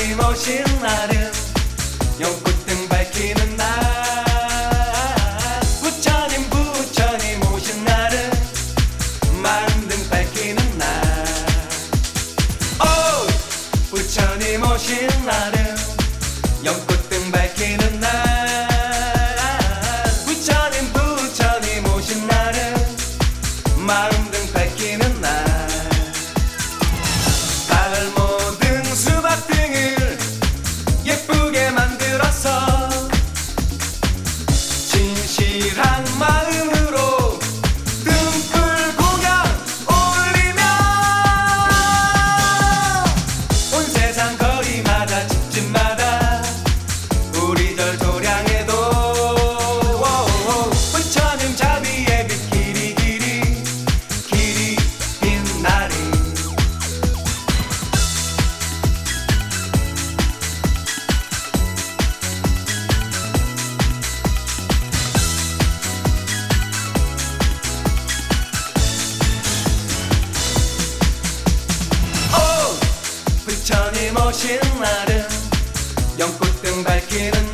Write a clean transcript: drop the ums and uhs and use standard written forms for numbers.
부처님 오신 날은 연꽃등 밝히는 날. 부처님 오신 날은 만등 밝히는 날. 오! 부처님 오신 날은 연꽃등 밝히는 날. 부처님 오신 날은 마음등 밝히는 날. 달모등 수박등을 예쁘게 만들어서 진실한 마음으로 등불 공연 올리며 온 세상 거리마다 집집마다 우리 절 도량에도 부처님 자비의 빛 길이 빛나리. 부처님 오신 날은 연꽃등 밝히는